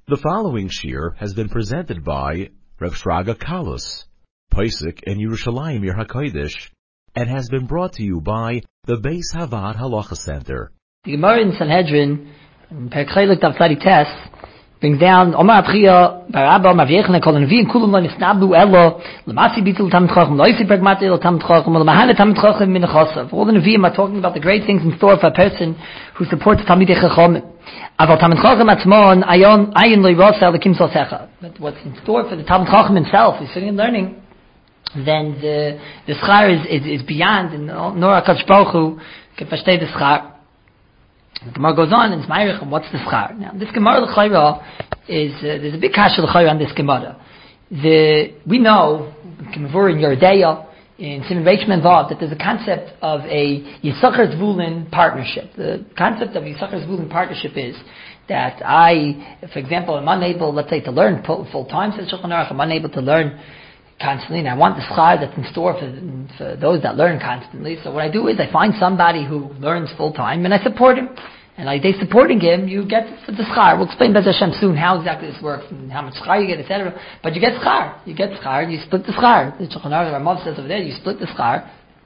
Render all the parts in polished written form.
The following shir has been presented by Rav Shraga Kalus, Pesach in Yerushalayim Yer HaKodesh, and has been brought to you by the Beis Havad Halacha Center. The Gemara in Sanhedrin, in Perek Chelek Tav Tzadi Tes, brings down Omar Abchia, Barabba, Maviyechna, Kol Nevi, and Kulum Lo Nisnabu Elo, Lamasi Bitul Tamid Chacham, Loisi Pragmati Elo Tamid Chacham, Lamahane Tamid Chacham Min Chasav. All the Nevi'im are talking about the great things in store for a person who supports Talmidei Chacham. Aval Talmid Chacham Atzmon, Ayin Lo Yirasa Elikim Sosecha. But what's in store for the Talmid Chacham himself, he's sitting and learning, then the schar is beyond, and Nor HaKadosh Baruch Hu can versteh the schar. The Gemara goes on and it's Ma'irich, what's the schar? Now, this Gemara l'chayra is, there's a big kasha l'chayra on this Gemara. We know, in Yeridea, in Simon Reichman involved, that there's a concept of a Yisachar Zvulun partnership. The concept of Yisachar Zvulun partnership is that I, for example, am unable, let's say, to learn full time, says Shulchan Aruch, I'm unable to learn constantly, and I want the schar that's in store for those that learn constantly. So what I do is I find somebody who learns full time, and I support him. And like they supporting him, you get the schar. We'll explain Bez Hashem soon how exactly this works and how much schar you get, etc. But you get schar. You get schar, and you split the schar. The Shulchan Aruch, Ramav says over there, you split the schar.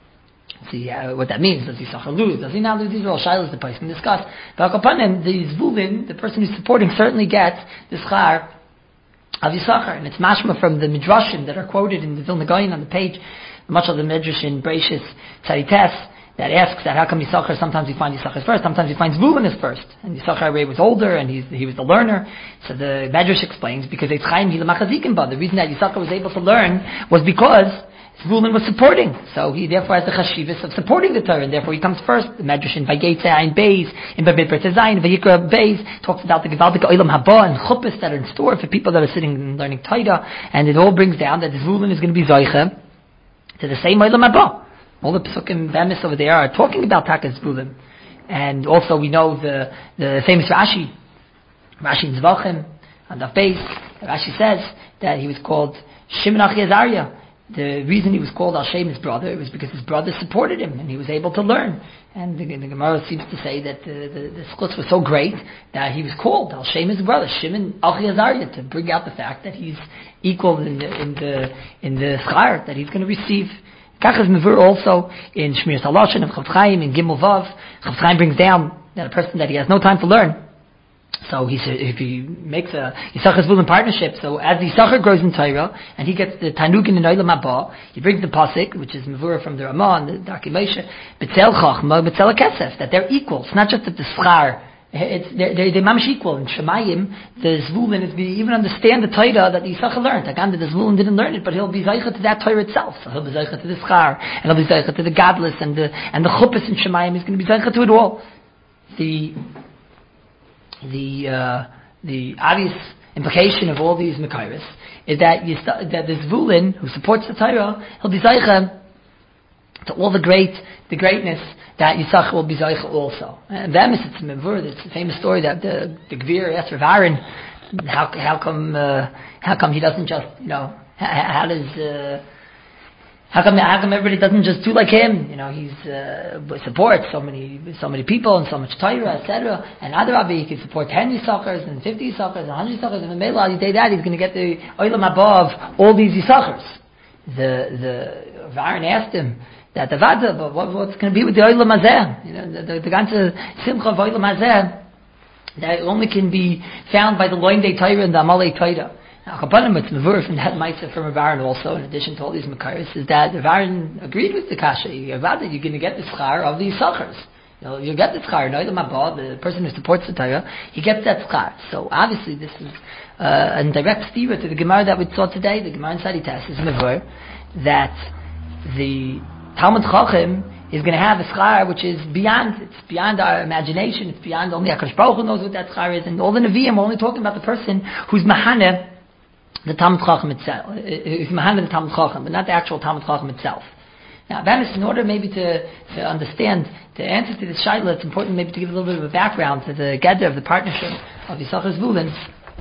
See what that means. Does Yisachar lose? Does he not lose? These are all shilas the place can discuss. But upon him, the Zvulun, the person who's supporting, certainly gets the schar of Yisachar, and it's mashma from the midrashim that are quoted in the Vilna Gaon on the page, much of the midrash in Bereishis Tzadi Tes that asks that how come Yisachar, sometimes we find Yisachar first, sometimes we find Zvulun is first, and Yisachar was older and he was the learner. So the midrash explains because it's Chaim Hilamachazikim, but the reason that Yisachar was able to learn was because Zvulun was supporting, so he therefore has the chashivas of supporting the Torah, and therefore he comes first. The Medrash in Vayetze Ayin Beis, in Bamidbar Tezayin, Vayikra Beis, talks about the Gevaldik Olam Haba and Chuppahs that are in store for people that are sitting and learning Torah, and it all brings down that Zvulun is going to be Zoicha to the same Olam Haba. All the Pesukim Bemis over there are talking about Taka Zvulun, and also we know the famous Rashi in Zvachim, on the Beis, Rashi says that he was called Shimon Achi Azariah. The reason he was called Al Shem, his brother, was because his brother supported him and he was able to learn. And the Gemara seems to say that the schutz was so great that he was called Al Shem, his brother, Shimon Achi Azariah, to bring out the fact that he's equal in the schar that he's going to receive. Kach is mevur also in Shmir Saloshin of Chav Chaim in Gimel Vav. Chav Chaim brings down that a person that he has no time to learn. So if he makes a Yisachar Zvulun partnership, so as the Yisachar grows in Torah, and he gets the Tanugin in Olam Haba, he brings the Pasik, which is Mevurah from the Ramah and the Darkei Moshe, B'tzel Chachma, B'tzel Kesef, that they're equal. It's not just that the Schar, they're mamish equal. In Shemayim, the Zvulun is even understand the Torah that the Yisachar learned. Again, the Zvulun didn't learn it, but he'll be Zaycha to that Torah itself. So he'll be Zaycha to the Schar, and he'll be Zaycha to the Gadlus, and the Chuppahs in Shemayim. He's going to be Zaycha to it all. The obvious implication of all these Mekairis is that the Zvulun, who supports the Torah, he'll be Zaycha to all the greatness that Yisachar will be Zaycha also. And then it's a famous story that the Gvir asked Rav Aaron, how come he doesn't just, how come everybody doesn't just do like him? He's supports so many people and so much Torah, etc. And Adrabi, he can support 10 Yisachars and 50 Yisachars and 100 Yisachars, and the Mela, al yidei that he's going to get the Olam Haba of all these Yisachars. The Aaron asked him that the Vada, but what's going to be with the Olam Hazeh? The ganze Simcha of Olam Hazeh that only can be found by the Loindei Torah and the Amalei Torah. Now, Kapanim, it's Mevurah from that Maisa from Rav Aaron also, in addition to all these Mekairis, is that Rav Aaron agreed with the Kasha. You're going to get the schar of these Yisachars. You'll get the schar. Noidam Haba, the person who supports the Torah, he gets that schar. So obviously this is a direct stira to the Gemara that we saw today, the Gemara in Tzadi Tes is Mevurah, that the Talmud Chacham is going to have a schar which is beyond our imagination, it's beyond only HaKadosh Baruch Hu knows what that schar is, and all the Nevi'im are only talking about the person who's Mahaneh, the Talmud Chacham itself, is Mahaneh the Talmud Chacham, but not the actual Talmud Chacham itself. Now, that is in order maybe to understand the answer to this shaila, it's important maybe to give a little bit of a background to the gather of the partnership of Yisachar Zvulun.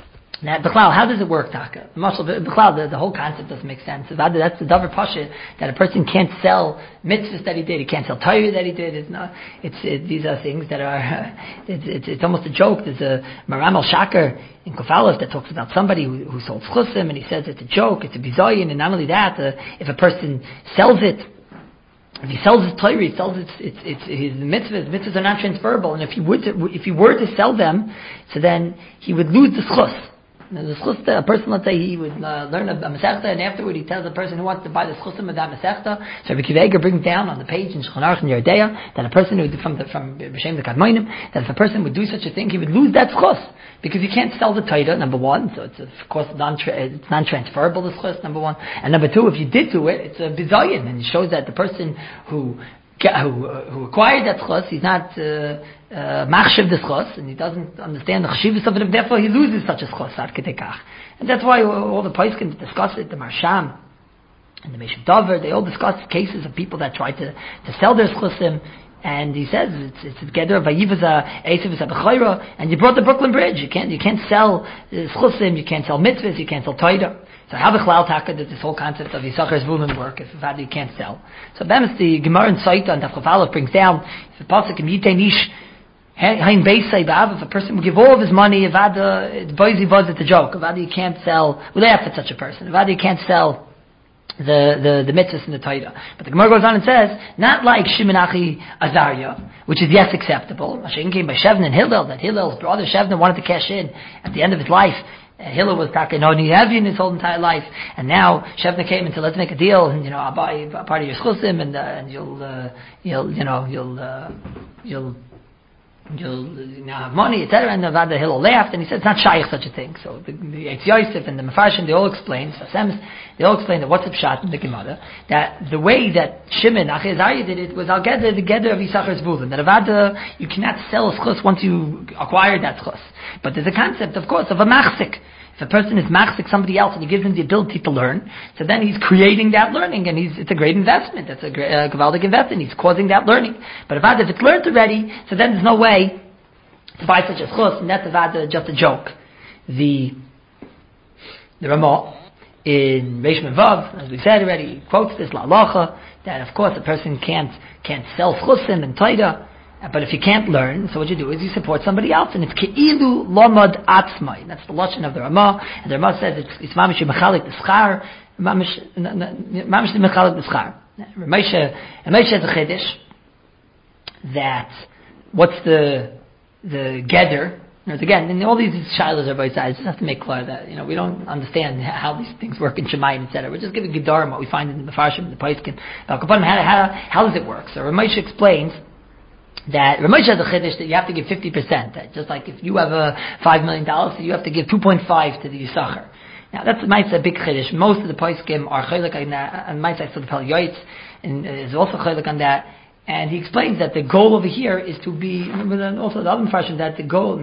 Now, B'chlal, how does it work, Taka? B'chlal, the whole concept doesn't make sense. That's the davar pasha, that a person can't sell mitzvahs that he did, he can't sell Torah that he did. These are things that are, it's almost a joke. There's a Maram al-Shakar in Kofalov that talks about somebody who sold chusim, and he says it's a joke, it's a bizayin, and not only that, if a person sells it, if he sells his Torah, he sells his mitzvahs. Mitzvahs are not transferable, and if he were to sell them, so then he would lose the schus. The schus, a person, let's say, he would learn a Masechta, and afterward he tells the person who wants to buy the schusim of that Masechta. So Rabbi Akiva Eiger brings down on the page in Shulchan Aruch and Yerdea that a person who from B'Shem the Kadmonim, that if a person would do such a thing, he would lose that schus because you can't sell the Torah. Number one, so it's of course it's non-transferable, the schus. Number one, and number two, if you did do it, it's a bizayin, and it shows that the person who acquired that schus, he's not machshav the schus, and he doesn't understand the chshivus of it, and therefore he loses such a schus ad kedekach. And that's why all the poskim discuss it, the Marsham and the Meshav Dover, they all discuss cases of people that try to sell their schusim, and he says it's together vayivaza esav v'sabachayra, and you brought the Brooklyn Bridge. You can't sell schusim, you can't sell mitzvahs, you can't sell Torah. So how the Chlal Taka does this whole concept of Yisachar Zvulun work if a you can't sell? So Bemis, the Gemara in Saita and Daf Chafalov brings down if a pasuk in Yitei Nish Hein Beisay Ba'av, if a person would give all of his money, Avada, it's boise buzz, it's a joke. Avada, you can't sell. We laugh at such a person. Avada, you can't sell the mitzvahs and the Torah. But the Gemara goes on and says, not like Shimon Achi Azariah, which is yes acceptable. Mashiach came by Shevna and Hillel, that Hillel's brother Shevna wanted to cash in at the end of his life. Hillel was talking in his whole entire life, and now Shevna came and said, "Let's make a deal, and I'll buy a part of your schusim, and you'll have money, etc." And Avada Hillel laughed, and he said, "It's not shaykh such a thing." So the Eitz Yosef and the Mefarshim, they all explain. They all explain that what's the pshat in the Gemara, that the way that Shimon Achi Azariah did it was al geder the geder of Yisachar Zvulun, that Avada you cannot sell a schus once you acquire that schus. But there's a concept, of course, of a machzik. If a person is machzik somebody else and he gives him the ability to learn, so then he's creating that learning, and it's a great investment. That's a gewaldig investment. He's causing that learning. But if it's learned already, so then there's no way to buy such a schus, and that's just a joke. The Ramah in Reish Mevav, as we said already, quotes this la'alacha that of course a person can't sell chusim and taida, but if you can't learn, so what you do is you support somebody else, and it's ke'ilu lomad atzmai. That's the lashon of the Ramah, and the Ramah says it's mamish mechalik the schar, mamish mechalik the schar. Ramesha has a chiddush that what's the geder. Again, and all these shilas are both sides. Just have to make clear that we don't understand how these things work in Shemayim, etc. We're just giving Gedarim what we find in the Mefarshim, the Poskim. How does it work? So Ramesh explains that Ramesh has a chiddush that you have to give 50%. That just like if you have a $5 million, so you have to give 2.5 to the Yisachar. Now that's a big chiddush. Most of the Poskim are chaylik on that, and might say so the Pel Yoitz is also chaylik on that. And he explains that the goal over here is to be, and also the other Mefarshim, that the goal,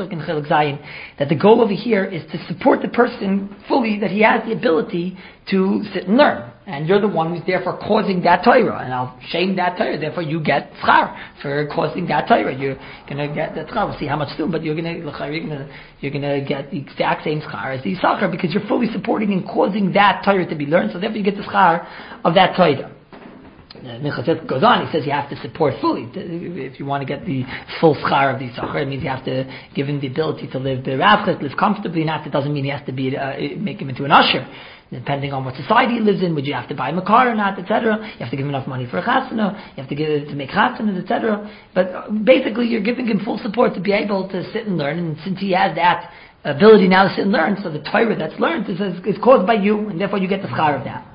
that the goal over here is to support the person fully, that he has the ability to sit and learn. And you're the one who's therefore causing that Torah, and I'll shame that Torah, therefore you get schar for causing that Torah. You're going to get that schar, we'll see how much soon, but you're going to get the exact same schar as the Yisachar, because you're fully supporting and causing that Torah to be learned, so therefore you get the schar of that Torah. Minchas goes on, he says you have to support fully. If you want to get the full schar of the Yisachar, it means you have to give him the ability to live live comfortably, not that doesn't mean he has to be make him into an usher. Depending on what society he lives in, would you have to buy him a car or not, etc. You have to give him enough money for a chasana, you have to give it to make chasanas, etc. But basically you're giving him full support to be able to sit and learn, and since he has that ability now to sit and learn, so the Torah that's learned is caused by you, and therefore you get the schar of that.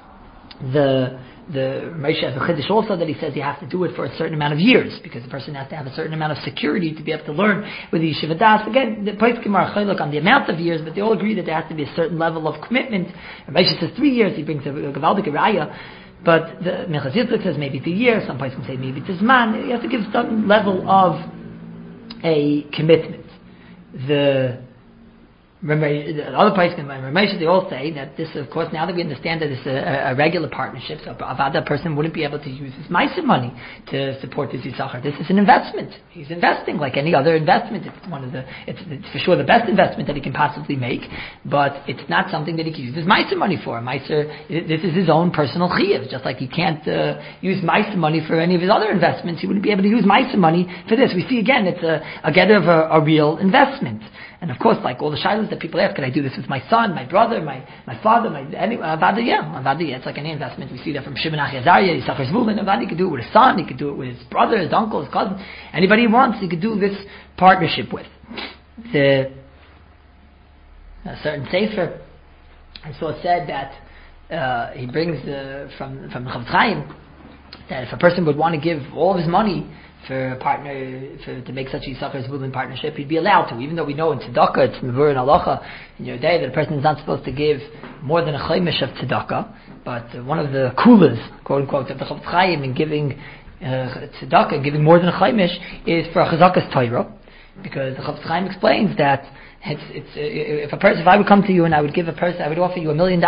The Moshe has a chiddush also that he says you have to do it for a certain amount of years, because the person has to have a certain amount of security to be able to learn with the Yeshiva Das. Again, the poskim are chaylik on the amount of years, but they all agree that there has to be a certain level of commitment. Moshe says 3 years, he brings a gavaldik raya, but the Minchas Yitzchak says maybe 2 years, some poskim say maybe it's zman. You have to give some level of a commitment. Remember, the other place, they all say that this, of course, now that we understand that it's a regular partnership, so that person wouldn't be able to use his Meiser money to support his Yisachar. This is an investment. He's investing like any other investment. It's for sure the best investment that he can possibly make, but it's not something that he can use his Meiser money for. This is his own personal chiyuv, just like he can't use Meiser money for any of his other investments. He wouldn't be able to use Meiser money for this. We see again, it's a gather of a real investment. And of course, like all the shilas that people ask, can I do this with my son, my brother, my father, Avada? Yeah, it's like any investment. We see that from Shimon Achazaria, Yisachar Zvulun. Avada, he could do it with his son, he could do it with his brother, his uncle, his cousin, anybody he wants, he could do this partnership with. A certain sefer, I saw it said that he brings from the Chofetz Chaim that if a person would want to give all of his money for a partner, to make such a Yisachar Zvulun partnership, he'd be allowed to, even though we know in tzedakah, it's mevur and halacha in your day that a person is not supposed to give more than a chaimish of tzedakah. But one of the kulas, quote unquote, of the Chofetz Chaim in giving tzedakah, giving more than a chaimish, is for a chazakas Torah, because the Chofetz Chaim explains that if I would come to you and I would give a person, I would offer you $1 million,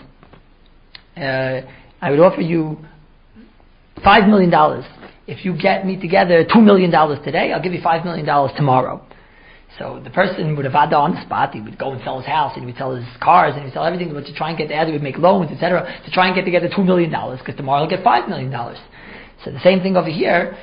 I would offer you $5 million. If you get me together $2 million today, I'll give you $5 million tomorrow. So the person would have had on the spot, he would go and sell his house, and he would sell his cars, and he would sell everything, but to try and get together, he would make loans, etc., to try and get together $2 million, because tomorrow he'll get $5 million. So the same thing over here,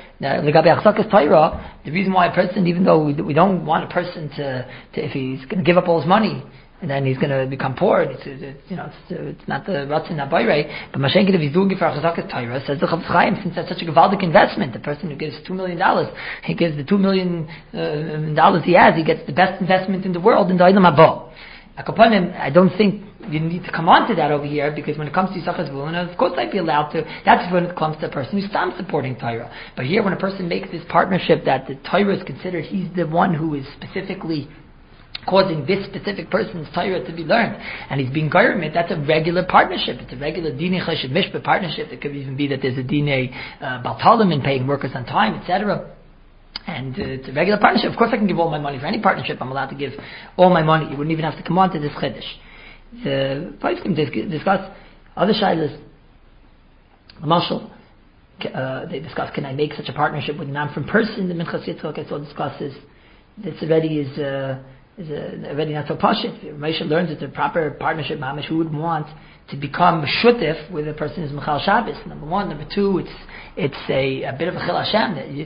the reason why a person, even though we don't want a person to if he's going to give up all his money, and then he's going to become poor. It's not the Ratzin Abayre, but Mashenkin, if he's doing it for a Chazakas Torah, says the Chofetz Chaim, since that's such a Gevaldik investment, the person who gives $2 million, he gives the $2 million he has, he gets the best investment in the world in the Olam Haba. I don't think you need to come on to that over here, because when it comes to Yisachar Zvulun, of course I'd be allowed to. That's when it comes to a person who stops supporting Torah. But here, when a person makes this partnership that the Torah is considered, he's the one who is specifically causing this specific person's Torah to be learned, and he's being government, that's a regular partnership. It's a regular Dinei Chesed Mishpah partnership. It could even be that there's a Dinei Baltalim in paying workers on time, etc. And it's a regular partnership. Of course I can give all my money for any partnership. I'm allowed to give all my money. You wouldn't even have to come on to this Chiddush. The Poskim discuss other shilas. Marshall, they discuss, can I make such a partnership with a non-from person? The Minchas Yitzchak I saw discusses. This already is already not so pashut. Moshe learns it's a proper partnership. Mamish, who would want to become shutef with a person who's Michal Shabbos? Number one. Number two, it's a bit of a chil Hashem, that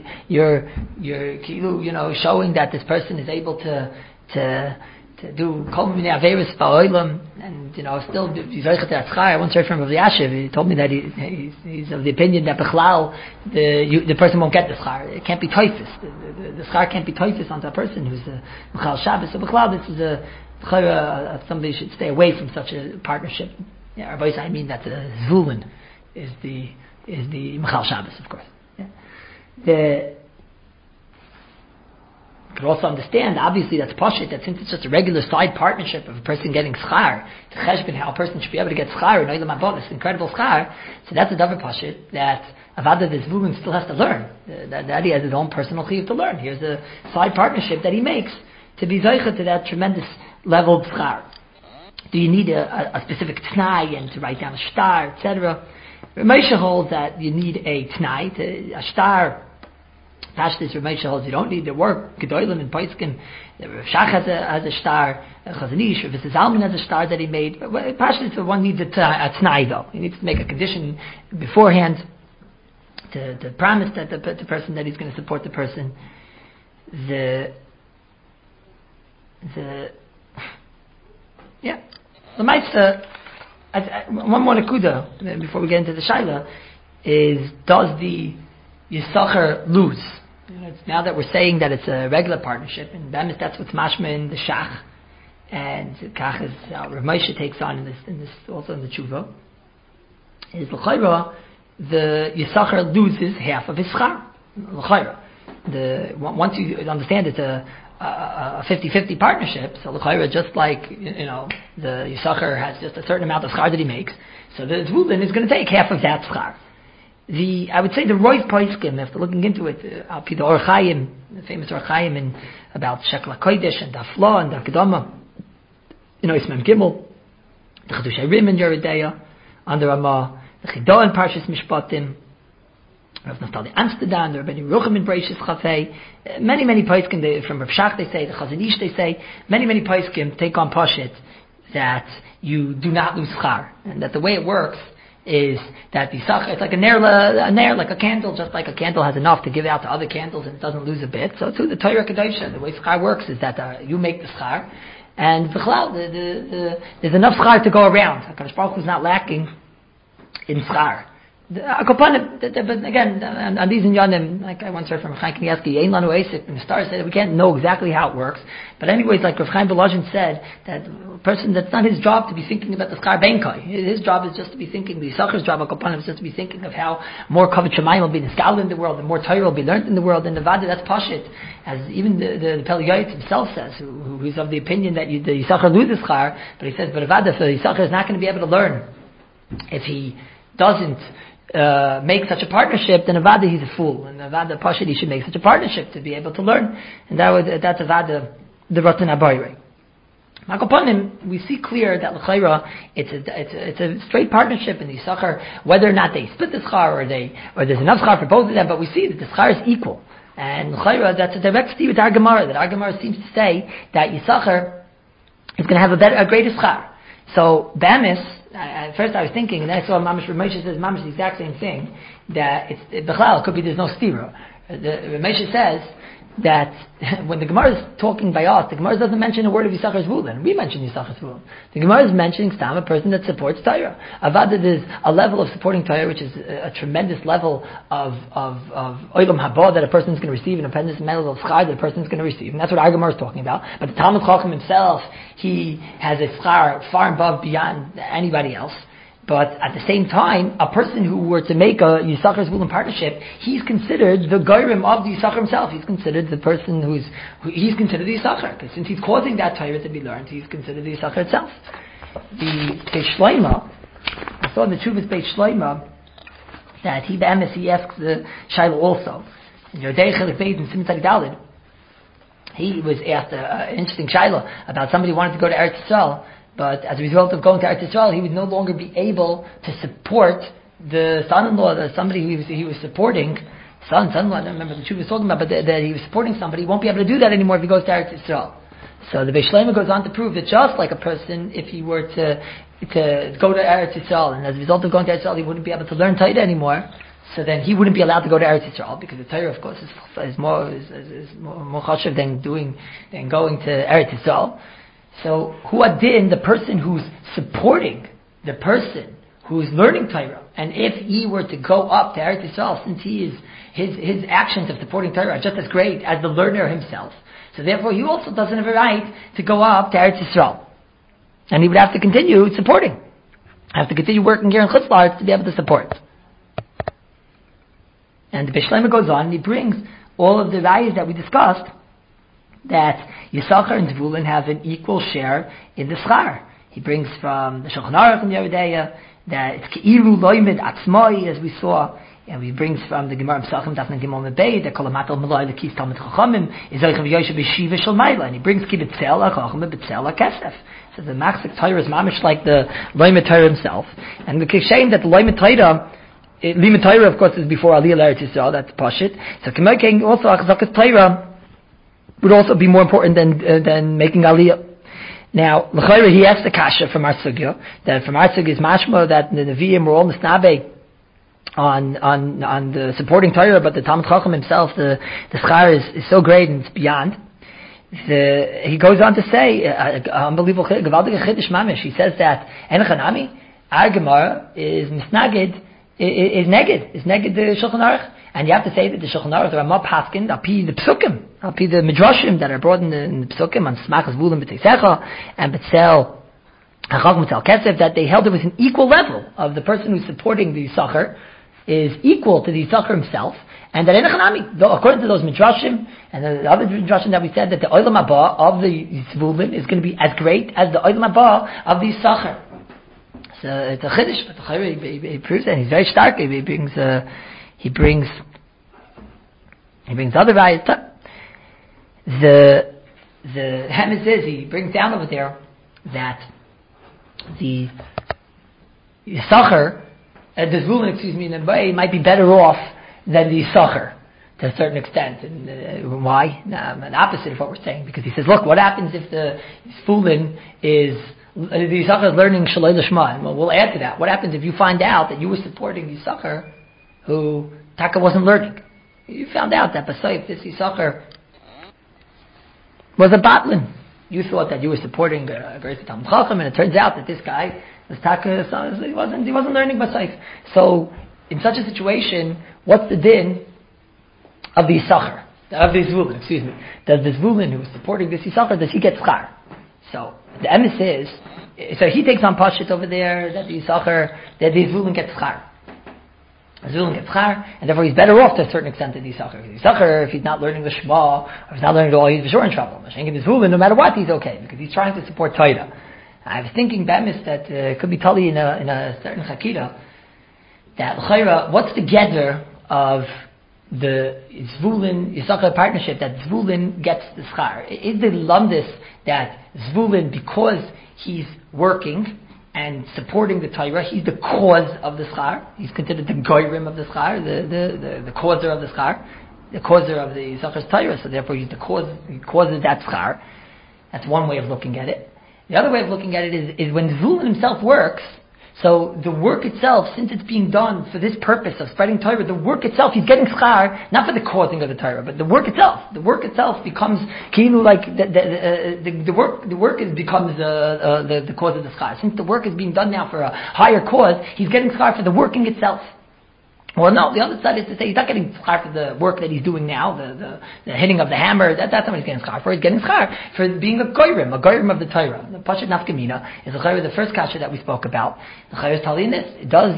you're showing that this person is able to do kol minei averos ba'olam, and still be zoichet atzchar. I once heard from Rav Yashiv. He told me that he's of the opinion that bechlal the person won't get the schar. It can't be toifus. The schar can't be toifus onto a person who's a Michal Shabbos. So bechlal, this is somebody should stay away from such a partnership. Yeah, I mean that the Zvulun is the Michal Shabbos, of course. Yeah. You could also understand, obviously, that's pashut, that since it's just a regular side partnership of a person getting schar, to cheshbon how a person should be able to get schar in Olam Haba, this incredible schar, so that's a davar pashut that avada this Zvulun still has to learn. That he has his own personal chiyuv to learn. Here's a side partnership that he makes to be zoichet to that tremendous level of schar. Do you need a specific t'nai and to write down a shtar, etc.? Moshe holds that you need a t'nai, a shtar. Pashtus Moshe holds you don't need the work. Gedolim and Poiskim. Shach has a shtar. Chazanish, if it's a Zalman has a shtar that he made. Pashtus one needs a t'nai though. He needs to make a condition beforehand to promise that the person that he's going to support the person. The Maisa, one more nakuda before we get into the shaila is, does the Yisachar lose? It's now that we're saying that it's a regular partnership, and that's what's mashma in the shach, and kach is how Rav Moshe takes on in this also in the tshuva. Is l'chayra the Yisachar loses half of his schar. L'chayra, once you understand it's a 50-50 partnership, so l'chayra, just like the Yisachar has just a certain amount of schar that he makes, so the Zvulun is going to take half of that schar. I would say the Roiv Poiskim, after looking into it, Al Pi the Or Chaim, the famous Or Chaim about Shekel HaKodesh and Dafla and Dakadama, in Oismem Gimel, the Chiddushei Rim in Yoreh Deah, under Ramah, the Chidah in Parshas Mishpatim, Rav Naftali Amsterdam, the Rabbeinu Yerucham in Bereishis Chafei, many Paiskim, from Rav Shach they say, the Chazon Ish they say, many Paiskim take on Pashit that you do not lose schar, and that the way it works is that the Yisachar, it's like a nair, like a candle, just like a candle has enough to give out to other candles and it doesn't lose a bit. So too, the Torah Kedosha, the way schar works is that you make the schar, and there's enough schar to go around. HaKadosh Baruch Hu is not lacking in schar. But again, on these inyanim, like I once heard from Chaim Kanievsky, Ein Lanu Esik, and the stars said we can't know exactly how it works. But anyways, like Rav Chaim Belazhin said, that a person, that's not his job to be thinking about the schar benkai. His job is just to be thinking, the Yisachar's job, is just to be thinking of how more kavod shemayim will be discovered in the world, and more Torah will be learned in the world. And the Vada, that's pashit, as even the Pele Yoetz himself says, who's of the opinion that the Yisachar loses schar, but he says, but the Vada, so the Yisachar is not going to be able to learn if he doesn't make such a partnership, then Avada he's a fool, and Avada Pashit he should make such a partnership to be able to learn, and that's Avada the Ratan Abayre. Makopanim, we see clear that l'chayra it's a straight partnership in the Yisachar, whether or not they split the schar or there's enough schar for both of them, but we see that the schar is equal, and l'chayra that's a direct steve with our Gemara, that our Gemara seems to say that Yisachar is going to have a greater schar. So Bamis. At first I was thinking, and then I saw Mamash Ramesha says Mamash the exact same thing, that it could be there's no stira. Ramesha says that when the Gemara is talking by us, the Gemara doesn't mention a word of Yisachar's Zvulun. We mention Yisachar's Zvulun. The Gemara is mentioning Stam, a person that supports Torah. Avada is a level of supporting Torah, which is a tremendous level of Olam Haba that a person is going to receive, and a tremendous level of Schar that a person is going to receive. And that's what our Gemara is talking about. But the Talmud Chacham himself, he has a Schar far above, beyond anybody else. But at the same time, a person who were to make a Yisachar Zvulun partnership, he's considered the Goyrim of the Yisachar himself. He's considered the person he's considered the Yisachar. Because since he's causing that Torah to be learned, he's considered the Yisachar itself. The Beis Shloima, I saw in the Chuvas Beis Shloima, that he asks the Shaila also. In Yodei Chelik Beis in Simon Tzadik Daled, he was asked an interesting Shaila about somebody who wanted to go to Eretz Yisrael, but as a result of going to Eretz Yisrael, he would no longer be able to support the son-in-law, somebody he was supporting, son-in-law, I don't remember what the was talking about, but that he was supporting somebody, he won't be able to do that anymore if he goes to Eretz Yisrael. So the Beis Shlomo goes on to prove that just like a person, if he were to go to Eretz Yisrael, and as a result of going to Eretz Yisrael, he wouldn't be able to learn Torah anymore, so then he wouldn't be allowed to go to Eretz Yisrael, because the Torah, of course, is more chashuv than going to Eretz Yisrael. So, hu adin, the person who's supporting the person who's learning Torah, and if he were to go up to Eretz Yisrael, since he is his actions of supporting Torah are just as great as the learner himself, so therefore he also doesn't have a right to go up to Eretz Yisrael, and he would have to continue supporting, have to continue working here in Chutz La'aretz to be able to support. And the Beis Shlomo goes on and he brings all of the values that we discussed, that Yisachar and Zvulun have an equal share in the schar. He brings from the Shulchan Aruch in Yoreh Deah that it's Keiru Loimid Atzmai, as we saw, and he brings from the Gemara Pesachim Dafna Gimel Mebei that Kol Hamatal Malay Lekis Talmid Chachamim is Zoich V'Yoshev B'Shiva Shel Mayla, and he brings Ki B'Tzel HaChacham B'Tzel HaKesef. So the Machzik Torah is mamish like the Loimid Torah himself, and the Kishem that the Loimid Torah, Limud Torah of course is before Aliyah L'Eretz Yisrael, that's Pashit. So Kemoking also Achzakas Torah would also be more important than making Aliyah. Now, l'chayra he asked the kasha from our sugya, that from our sugya is mashma that the Nevi'im were all misnabe on the supporting Torah, but the Talmud Chacham himself, the schar is so great and it's beyond. He goes on to say, unbelievable gewaltige chiddush mamish. He says that Enochanami, our Gemara is misnagid, is neged the Shulchan Aruch. And you have to say that the Shulchan Aruch, the Ramah Paskin, api the Psukim, api the Midrashim that are brought in the Psukim, on Smachas Vulim B'Teisecha, and B'Tzel, Hachach B'Tzel Kesef, that they held it was an equal level of the person who's supporting the Yisachar, is equal to the Yisachar himself, and that Enochanami, according to those Midrashim, and the other Midrashim that we said, that the Olam Haba of the Zvulun is going to be as great as the Olam Haba of the Yisachar. So it's a Chiddush, but the Chayr, he proves it, and he's very stark, he brings other values. The Hemes is, he brings down over there that the Yisachar, the Zvulun, in a way, might be better off than the Yisachar to a certain extent. And why? The opposite of what we're saying. Because he says, look, what happens if the Zvulun is, the Yisachar is learning Shaloi L'Shma? And we'll add to that. What happens if you find out that you were supporting the Yisachar who Taka wasn't learning? You found out that Basayif, this Yisachar, was a Batlin. You thought that you were supporting a great Talmid Chacham, and it turns out that this guy was Taka, he wasn't learning Basayif. So, in such a situation, what's the din of the Yisachar? Of the Zvulun, Does the Zvulun who was supporting this Yisachar, does he get schar? So, the emes is, so he takes on Pashit over there, that the Yisachar, that the Zvulun gets schar. The Zvulun gets schar, and therefore he's better off to a certain extent than the Yisachar. The Yisachar, if he's not learning the Shema, or if he's not learning the all, he's for sure in trouble. Mashenkin the Zvulun, no matter what, he's okay, because he's trying to support Torah. I was thinking, Bemis, that it could be Tali in a certain Chakira, that L'chaira, what's the gather of the Zvulun Yisachar partnership, that Zvulun gets the schar? Is the lumdis that Zvulun, because he's working and supporting the Torah, he's the cause of the schar? He's considered the goyrim of the schar, the causer of the schar, the causer of the Yisachar's Torah, so therefore he's the cause, he causes that schar. That's one way of looking at it. The other way of looking at it is when Zvulun himself works, so the work itself, since it's being done for this purpose of spreading Torah, the work itself, he's getting schar, not for the causing of the Torah, but the work itself becomes kilu, like the work becomes the cause of the schar. Since the work is being done now for a higher cause, he's getting schar for the working itself. Well, no, the other side is to say he's not getting schar for the work that he's doing now, the hitting of the hammer, that's not what he's getting schar for. He's getting schar for being a goyrim of the Torah. The Pashat Nafkamina is the first kasha that we spoke about. The Chayr is telling this. Does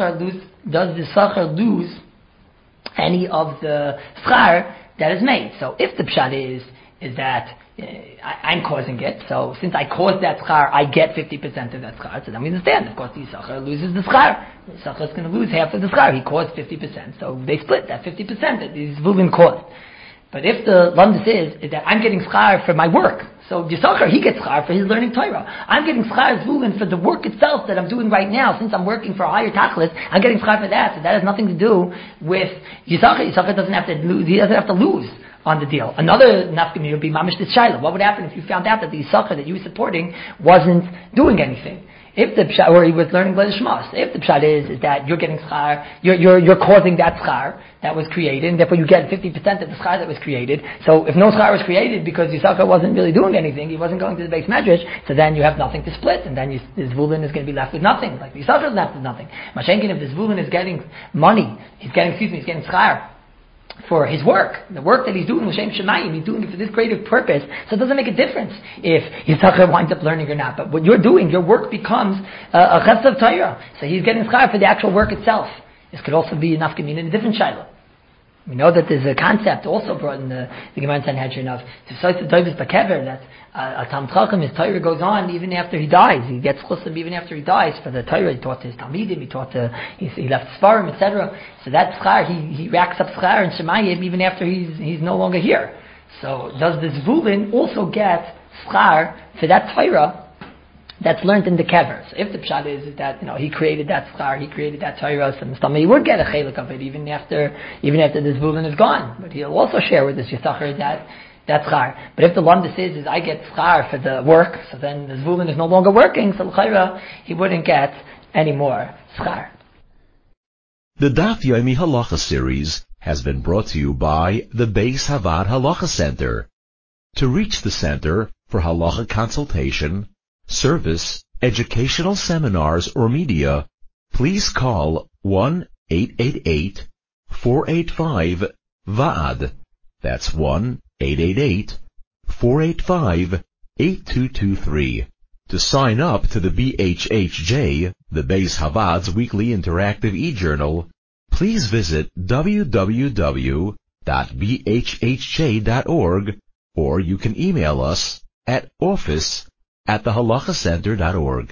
Yisachar lose any of the schar that is made? So if the pshat is that I'm causing it, so since I caused that schar, I get 50% of that schar, so then we understand, of course, the Yisachar loses the schar. The Yisachar is going to lose half of the schar. He caused 50%, so they split that 50% that is Zvulun caused. But if the lumdis is that I'm getting schar for my work, so Yisachar, he gets schar for his learning Torah. I'm getting schar Zvulun for the work itself that I'm doing right now, since I'm working for a higher tachlis, I'm getting schar for that, so that has nothing to do with Yisachar. Yisachar doesn't have to lose, he doesn't have to lose on the deal. Another nafkamina would be mamish d'shayla. What would happen if you found out that the Yisachar that you were supporting wasn't doing anything? If the pshat, or he was learning Shmas, if the pshat is that you're getting schar, you're causing that schar that was created, and therefore you get 50% of the schar that was created. So if no schar was created because Yisachar wasn't really doing anything, he wasn't going to the base medrash, so then you have nothing to split, and then the Zvulun is going to be left with nothing. Like the Yisachar is left with nothing. Mashenkin, if the Zvulun is getting money, he's getting schar for his work, the work that he's doing, L'Shem Shemayim, he's doing it for this creative purpose, so it doesn't make a difference if Yisachar winds up learning or not. But what you're doing, your work becomes a chesed of Torah. So he's getting schar for the actual work itself. This could also be enough nafkamina in a different shayla. We know that there's a concept also brought in the Gemara Sanhedrin of that a Talmid Chacham, his Torah goes on even after he dies. He gets chusam even after he dies for the Torah. He taught to his Talmidim, he left Sfarim, etc. So that schar, he racks up schar and Shemayim even after he's no longer here. So does this Zvulun also get schar for that Torah that's learned in the kever? So if the pshat is that he created that schar, he created that Torah, so he would get a chelik of it even after the Zvulun is gone. But he'll also share with this Yisachar that schar. But if the lumdis is I get schar for the work, so then the Zvulun is no longer working, so l'chayra he wouldn't get any more schar. The Daf Yomi Halacha series has been brought to you by the Beis Havad Halacha Center. To reach the center for halacha consultation, service, educational seminars, or media, please call 1-888-485-VAAD. That's 1-888-485-8223. To sign up to the BHHJ, the Beis Havad's weekly interactive e-journal, please visit www.bhhj.org, or you can email us at office@thehalachacenter.org.